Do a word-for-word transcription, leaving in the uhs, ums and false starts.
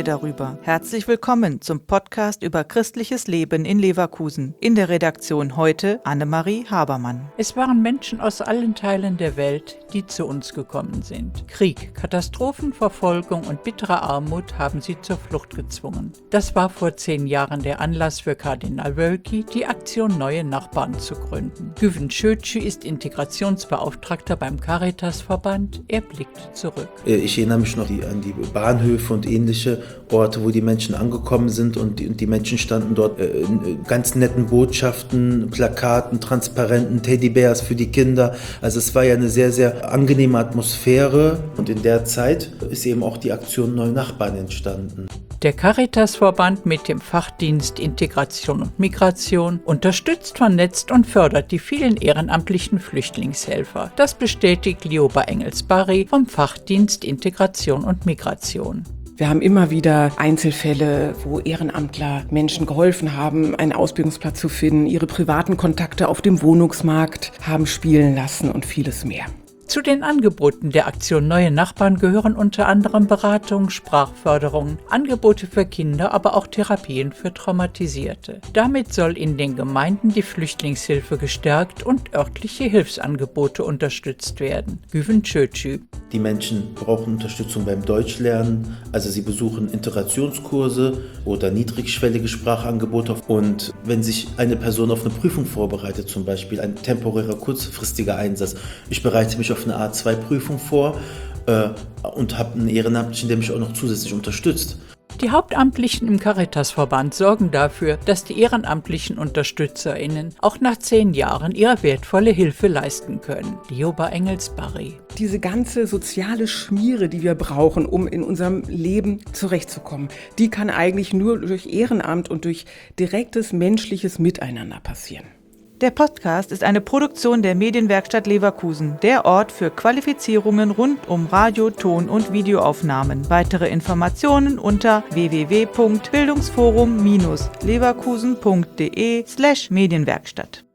darüber. Herzlich willkommen zum Podcast über christliches Leben in Leverkusen. In der Redaktion heute Annemarie Habermann. Es waren Menschen aus allen Teilen der Welt, die zu uns gekommen sind. Krieg, Katastrophen, Verfolgung und bittere Armut haben sie zur Flucht gezwungen. Das war vor zehn Jahren der Anlass für Kardinal Wölki, die Aktion Neue Nachbarn zu gründen. Güven Schötschü ist Integrationsbeauftragter beim Caritasverband. Er blickt zurück. Ich erinnere mich noch die, an die Bahnhöfe und ähnliche Orte, wo die Menschen angekommen sind und die, und die Menschen standen dort äh, in ganz netten Botschaften, Plakaten, Transparenten, Teddybärs für die Kinder. Also es war ja eine sehr, sehr angenehme Atmosphäre und in der Zeit ist eben auch die Aktion Neue Nachbarn entstanden. Der Caritasverband mit dem Fachdienst Integration und Migration unterstützt, vernetzt und fördert die vielen ehrenamtlichen Flüchtlingshelfer. Das bestätigt Lioba Engels-Barry vom Fachdienst Integration und Migration. Wir haben immer wieder Einzelfälle, wo Ehrenamtler Menschen geholfen haben, einen Ausbildungsplatz zu finden, ihre privaten Kontakte auf dem Wohnungsmarkt haben spielen lassen und vieles mehr. Zu den Angeboten der Aktion Neue Nachbarn gehören unter anderem Beratung, Sprachförderung, Angebote für Kinder, aber auch Therapien für Traumatisierte. Damit soll in den Gemeinden die Flüchtlingshilfe gestärkt und örtliche Hilfsangebote unterstützt werden. Güven Schötschü. Die Menschen brauchen Unterstützung beim Deutschlernen, also sie besuchen Integrationskurse oder niedrigschwellige Sprachangebote. Und wenn sich eine Person auf eine Prüfung vorbereitet, zum Beispiel ein temporärer, kurzfristiger Einsatz, ich bereite mich auf eine A zwei Prüfung vor äh, und habe einen Ehrenamtlichen, der mich auch noch zusätzlich unterstützt. Die Hauptamtlichen im Caritasverband sorgen dafür, dass die ehrenamtlichen UnterstützerInnen auch nach zehn Jahren ihre wertvolle Hilfe leisten können. Lioba Engels-Barry. Diese ganze soziale Schmiere, die wir brauchen, um in unserem Leben zurechtzukommen, die kann eigentlich nur durch Ehrenamt und durch direktes menschliches Miteinander passieren. Der Podcast ist eine Produktion der Medienwerkstatt Leverkusen, der Ort für Qualifizierungen rund um Radio-, Ton- und Videoaufnahmen. Weitere Informationen unter w w w punkt bildungsforum Bindestrich leverkusen punkt de slash Medienwerkstatt.